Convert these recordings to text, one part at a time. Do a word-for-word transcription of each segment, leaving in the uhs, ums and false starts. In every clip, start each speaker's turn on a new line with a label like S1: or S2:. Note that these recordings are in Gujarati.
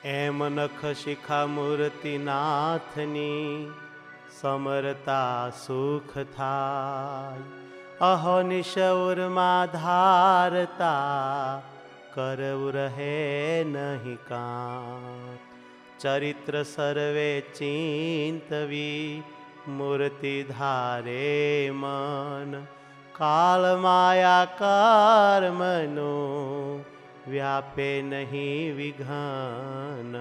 S1: એમ નખ શિખા મૂર્તિનાથની સમરતા સુખ થાય. અહો નિશૌરમાં ધારતા કરવું રહે નહીં કાં. ચરિત્ર સર્વે ચિંતવી મૂર્તિ ધારે મન. કાળ માયા કર્મનો વ્યાપે નહીં વિઘન.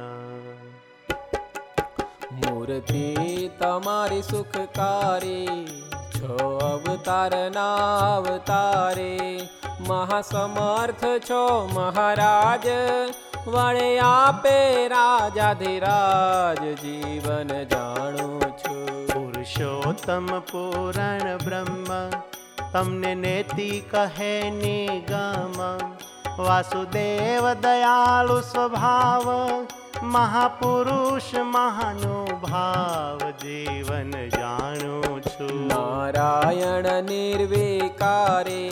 S2: મૂર્તિ તમારી સુખકારી છો અવતાર ના અવતારે. મહાસમર્થ છો મહારાજ વળે આપે રાજાધિરાજ જીવન જાણું છું.
S1: પુરુષોત્તમ પૂરણ બ્રહ્મ તમને નેતિ કહે નિગમ. વાસુદેવ દયાળુ સ્વભાવ મહાપુરુષ મહાનુભાવ જીવન જાણું છું.
S2: નારાયણ નિર્વિકારે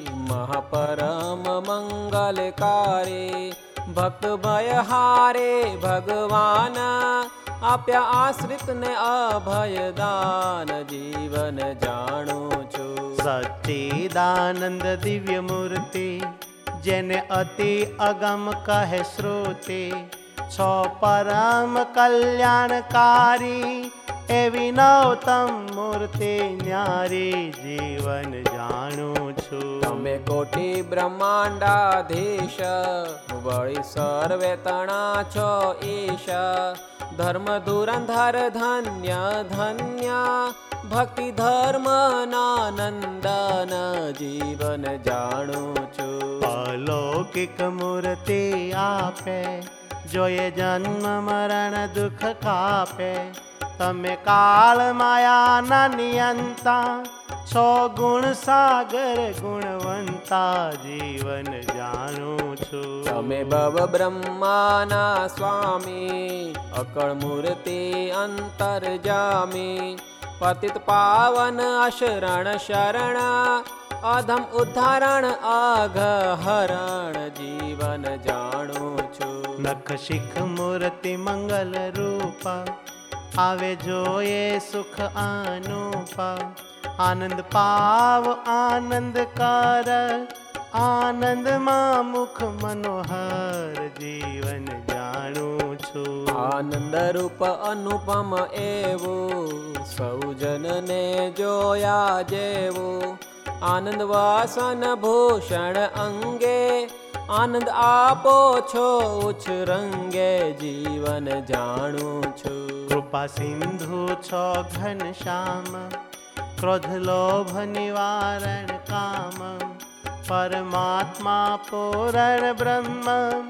S2: મહાપરમ મંગલકારે. ભક્ત ભય હારે ભગવાન આપ્યા આશ્રિત ને અભયદાન જીવન જાણું છું.
S1: સચ્ચિદાનંદ દિવ્ય મૂર્તિ જેને અતિ અગમ કહે શ્રુતિ. છો પરમ કલ્યાણકારી એવી નવતમ મૂર્તિ ન્યારી જીવન જાણું છું.
S2: તમે કોટી બ્રહ્માંડાધીશ વળી સર્વે તણા છો ઈશ. ધર્મ ધુરંધર ધન્ય ધન્ય ભક્તિ ધર્મ નાનંદન જીવન જાણું છું.
S1: અલૌકિક મૂર્તિ આપે જોયે જન્મ મરણ દુઃખ કાપે. તમે કાળ માયાના નિયંતા છો ગુણ સાગર ગુણવંતા જીવન જાણું છું.
S2: તમે ભવ બ્રહ્માના સ્વામી અકળ મૂર્તિ અંતરજામી. પતિત પાવન અશરણ શરણ અધમ ઉદ્ધારણ અઘહરણ જીવન જાણું છું.
S1: નખ શિખ મૂર્તિ મંગલ રૂપા આવે જોઈએ સુખ અનુપા. આનંદ પાવ આનંદ કર આનંદમાં મુખ મનોહર જીવન જાણું છું.
S2: આનંદ રૂપ અનુપમ એવું સૌજનને જોયા જેવું. આનંદ વાસન ભૂષણ અંગે આનંદ આપો છો ઉચ્ચ રંગે જીવન જાણું છું.
S1: કૃપા સિંધુ છો ઘનશ્યામ ક્રોધ લોભ નિવારણ કામ. પરમાત્મા પૂરણ બ્રહ્મ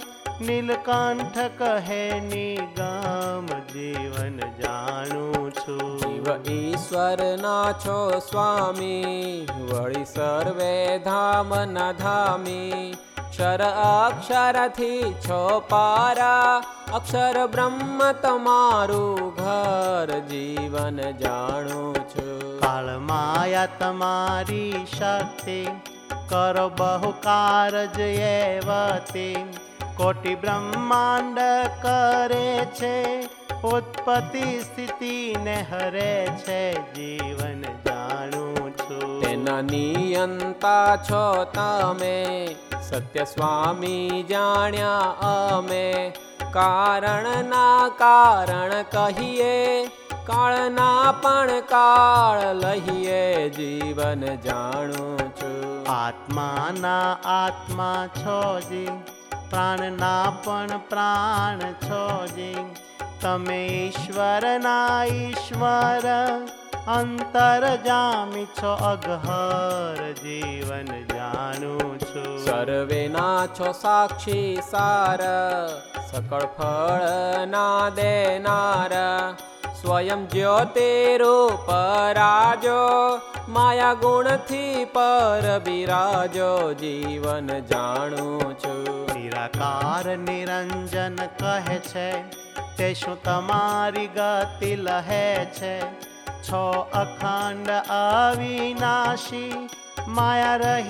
S1: નીલકંઠ કહે નિગમ જીવન જાણું છું.
S2: શિવ ઈશ્વર ના છો સ્વામી વળી સર્વે ધામ ના ધામી. અક્ષર અક્ષરથી છો પારા અક્ષર બ્રહ્મ તમારું ઘર જીવન જાણું છું.
S1: કાળ માયા તમારી શક્તિ કરો બહુ કારજ એવતી. કોટી બ્રહ્માંડ કરે છે ઉત્પત્તિ સ્થિતિ ને હરે છે જીવન જાણું છું.
S2: તેના નિયંતા છો તમે સત્ય સ્વામી જાણ્યા અમે. કારણ ના કારણ કહીએ કાળના પણ કાળ લહીએ જીવન જાણું છું.
S1: આત્માના આત્મા છો જી પ્રાણના પણ પ્રાણ છો જી. તમે ઈશ્વરના ઈશ્વર અંતર જામી છો અઘહર જીવન જાણું છું.
S2: સર્વેના છો સાક્ષી સાર સકળ ફળ ના દેનાર. સ્વયં જ્યોતિ રૂપ રાજો માયા ગુણથી પર બિરાજો જીવન જાણું છું.
S1: નિરાકાર નિરંજન કહે છે તે શું તમારી ગતિ લહે છે. છો અખંડ અવિનાશી માયા રહિત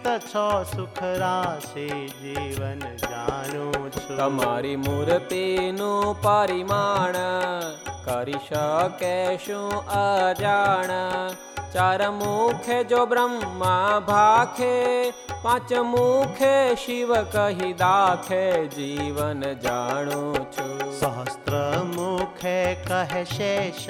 S1: પ્રીત છો સુખ રાશિ જીવન જાણું છું.
S2: તમારી મૂર્તિનું પરિમાણ કરી શકે શું અજાણ. ચાર મુખે જો બ્રહ્મા ભાખે, પાંચ મુખે શિવ કહી દાખે જીવન જાણું છું.
S1: સહસ્ત્ર મુખે કહે શેષ,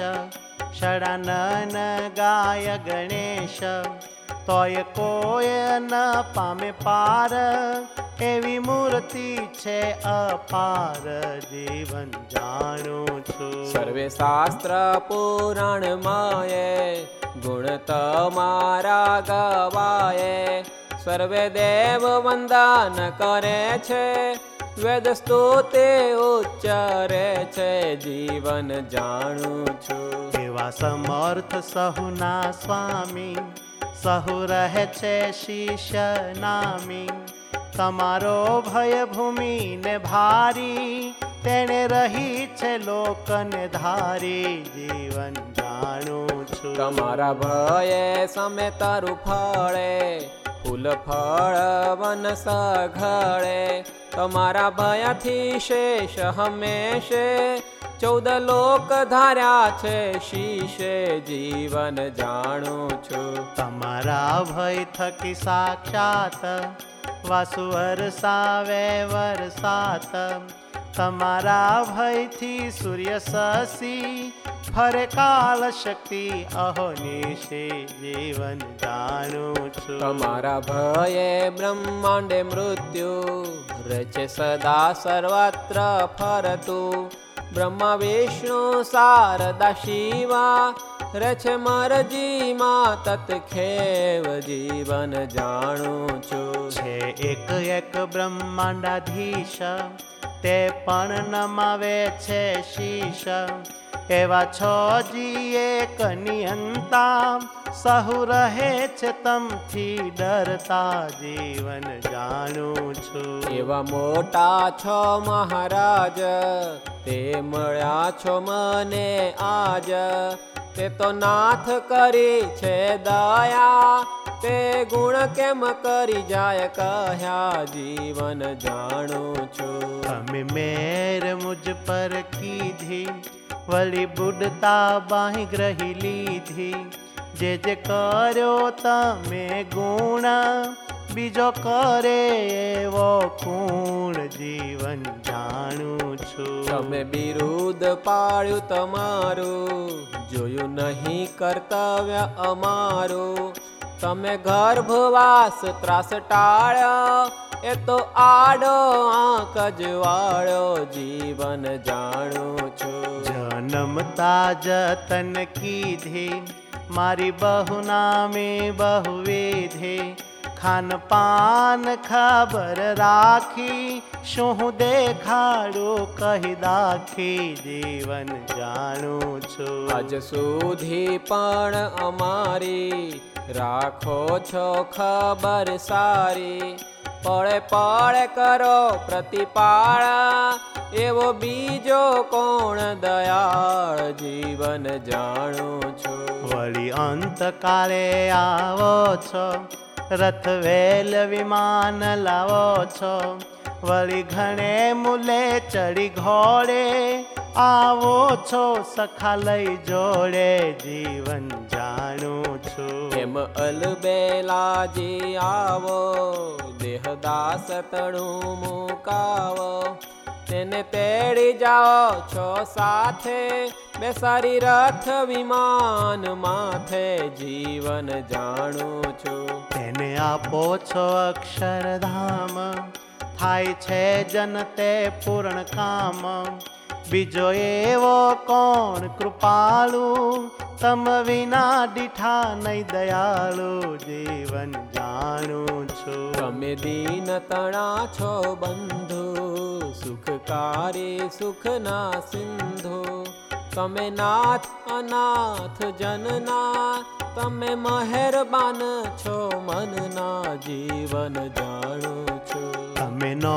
S1: ષડાનન ગાય ગણેશ. તોય કોઈ ન પામે પાર, એવી મૂર્તિ છે અપાર જીવન જાણું છું.
S2: સર્વે શાસ્ત્ર પુરાણ માયે, ગુણ તમારા ગવાયે. સર્વે દેવ વંદન કરે છે, વેદ સ્તુતિ ઉચ્ચારે છે જીવન જાણું છું.
S1: એવા સમર્થ સહુના સ્વામી, સહુ રહે છે શિષ્ય નામી. તમારો ભય ભૂમિ ને ભારી, તેણે રહી છે લોકને ધારી જીવન જાણું છું.
S2: તમારા ભયે સમે તારું ફળે, ફૂલ ફળ વન સઘળે. તમારા ભયથી શેષ હંમેશે, ચૌદ લોક ધાર્યા છે શીશે જીવન જાણું છું.
S1: તમારા ભય થકી સાક્ષાત વાસુ વરસાવે વરસાત. તમારા ભયથી સૂર્ય શશી, ફરે કાલ શક્તિ અહોનિશી જીવન જાણું છું.
S2: તમારા ભયે બ્રહ્માંડે મૃત્યુ, રચે સદા સર્વત્ર ફરતું. બ્રહ્મા વિષ્ણુ શારદા શિવા, રચે મરજીમાં તત્ખેવ જીવન જાણું છું.
S1: છે એક એક બ્રહ્માંડાધીશ, તે પણ નમાવે છે શીશ. એવા છો જી એક નિયંતા, સહુ રહે છે તમથી ડરતા જીવન જાણું છું.
S2: એવા મોટા છો મહારાજ, તે મળ્યા છો મને આજ. તે તો નાથ કરી છે દયા, તે ગુણ કેમ કરી જાય કહ્યા જીવન જાણું છું.
S1: તમે મેર મુજ પર કીધી, વળી બુડતા બાહી ગ્રહી લીધી. જે જે કર્યો તમે ગુણ, બીજો કરે એવો કુણ જીવન જાણું છું.
S2: તમે બિરુદ પાડ્યું તમારું, જોયું નહીં કર્તવ્ય અમારું. તમે ગર્ભવાસ ત્રાસ ટાળ્યો, એ તો આડો આંક જવાળો જીવન જાણું છું.
S1: જન્મતા જતન કીધી, મારી બહુ નામે બહુ વિધી. ખાન પાન ખબર રાખી, શું દેખાડું કહી દાખી જીવન જાણું છું.
S2: આજ સુધી પણ અમારી રાખો છો ખબર સારી. પળે પળે કરો પ્રતિપાળ, એવો બીજો કોણ દયાળ જીવન જાણું છું.
S1: વળી અંતકાળે આવો છો, રથ વેલ વિમાન લાવો છો. વળી ઘણે મૂલે ચડી ઘોડે, આવો છો સખા લઈ જોડે જીવન જાણું છું.
S2: એમ અલબેલાજી આવો, દેહદાસ તણું મુકાવો. તેને તેડી જાઓ છો સાથે, બેસારી રથ વિમાન માથે જીવન જાણું છું.
S1: તેને આપો છો અક્ષરધામ, થાય છે જન તે પૂર્ણ કામ. બીજો એવો કોણ કૃપાળુ, તમ વિના દીઠા નહીં દયાળુ જીવન જાણું છું.
S2: તમે દીન તણા છો બંધુ, સુખકારી સુખના સિંધુ. તમે નાથ અનાથ જનના, તમે મહેરબાન છો મનના જીવન જાણું છું.
S1: તમે નો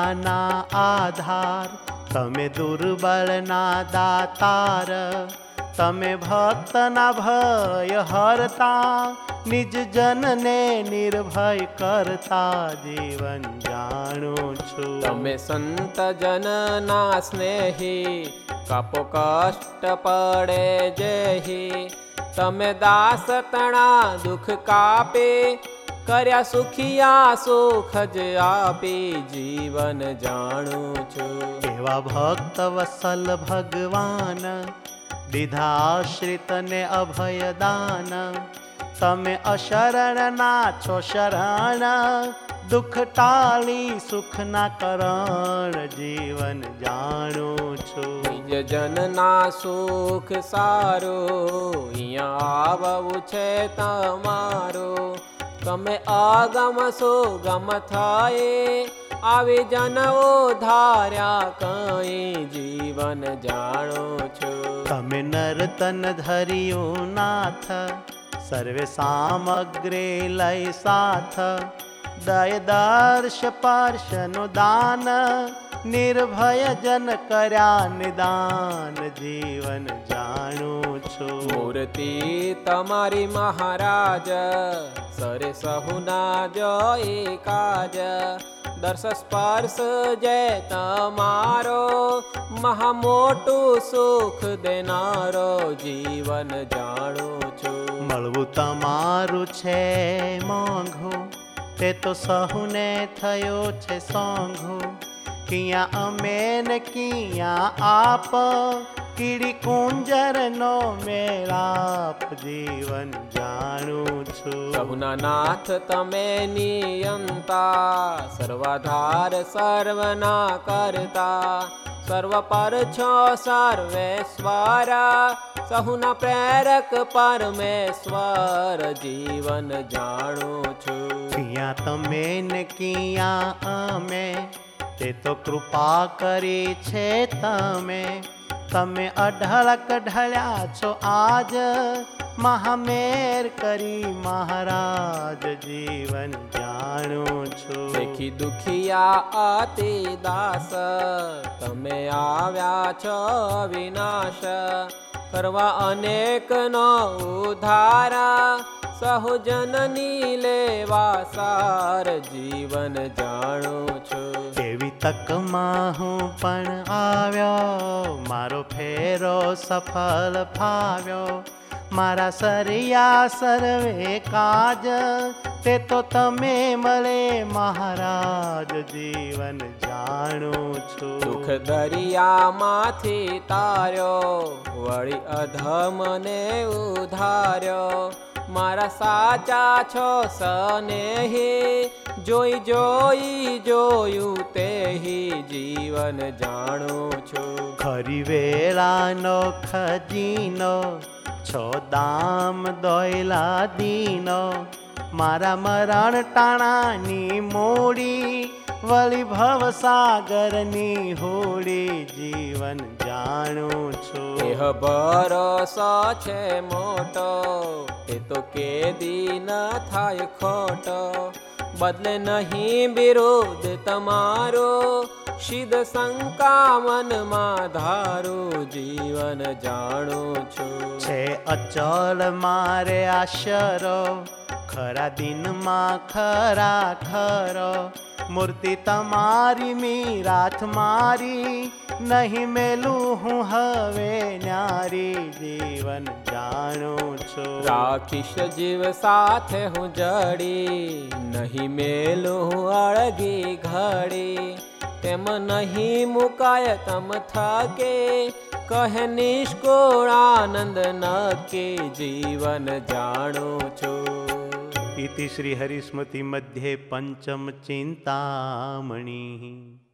S1: ધારાના આધાર, તમે દુર્બળના દાતાર. તમે ભક્તના ભય હરતા, નિજ જનને નિર્ભય કરતા જીવન જાણું છું.
S2: તમે સંત જનના સ્નેહી, કાપો કષ્ટ પડે જેહી. તમે દાસ તણા દુઃખ કાપે, કર્યા સુખિયા સુખ જ આપી જીવન જાણું છું.
S1: એવા ભક્ત વત્સલ ભગવાન, દીધા આશ્રિતને અભયદાન. તમે અશરણ ના છો શરણ, દુઃખ ટાળી સુખના કરણ જીવન જાણું છું.
S2: નિજ જનના સુખ સારું, અહીંયા આવવું છે તમારું. તમે અગમ સુગમ થયે, આવી જન ઉધાર્યા કઈ જીવન જાણું છું.
S1: તમે નર્તન ધર્યું નાથ, સર્વે સામગ્રી લઈ સાથ. દય દર્શ પાર્શનું દાન, નિર્ભય જન કર્યા નિદાન જીવન જાણું છું.
S2: મૂર્તિ તમારી મહારાજ, સરે સહુના જોઈ કાજ. દર્શ સ્પર્શ જય તમારો, મહા મોટું સુખ દેનારો જીવન જાણું છું.
S1: મળવું તમારું છે મોંઘું, તે તો સહુને થયો છે સોંઘું. કિયા અમે ને કિયા આપ, કીડી કુંજરનો મેળાપ જીવન જાણું છું.
S2: સહુના નાથ તમે નિયંતા, સર્વાધાર સર્વના કરતા. સર્વ પર છો સર્વેશ્વર, સહુના પ્રેરક પરમેશ્વર જીવન જાણું છું.
S1: કિયા તમે ને કિયા અમે, તે તો કૃપા કરી છે તમે. તમે અઢળક ઢળ્યા છો આજ, મહામેર કરી મહારાજ જીવન જાણું છું.
S2: દેખી દુખિયા અતિ દાસ, તમે આવ્યા છો વિનાશ. કરવા અનેકનો ઉદ્ધાર, સહુજનની લેવા સાર જીવન જાણું છું.
S1: એવી તકમાં હું પણ આવ્યો, મારો ફેરો સફળ ફાવ્યો. મારા સરિયા સર્વે કાજ, તે તો તમે મળે મહારાજ જીવન જાણું છું.
S2: દુઃખ દરિયામાંથી તાર્યો, વળી અધમને ઉધાર્યો. મારા સાચા છો સનેહી, જોઈ જોઈ જોયું તેહી જીવન જાણું છું.
S1: ખરી વેળાનો ખજીનો, છો દામ દોયલા દીનો. મારા મરણ ટાણાની મૂડી, વળી ભવ સાગરની હોડી જીવન જાણું છું.
S2: એહ ભરોસો છે મોટો, એ તો કેદી ન થાય ખોટો. બદલે નહીં વિરોધ તમારો, સિદ્ધ શંકા મનમાં ધારું જીવન જાણું છું.
S1: છે અચળ મારે આશરો, ખરા દિનમાં ખરા ખરો. મૂર્તિ તમારી મીરાથ મારી, નહીં મેલું હું હવે ન્યારી જીવન જાણું છું.
S2: રાખીશ જીવ સાથે હું જડી, નહીં મેલું હું અળગી ઘડી. તેમ નહીં મુકાય તમ થકે, કહે નિષ્કુળ આનંદ નકે જીવન જાણું છું.
S1: ઇતિ શ્રી હરિસ્મૃતિ મધ્યે પંચમ ચિંતામણી.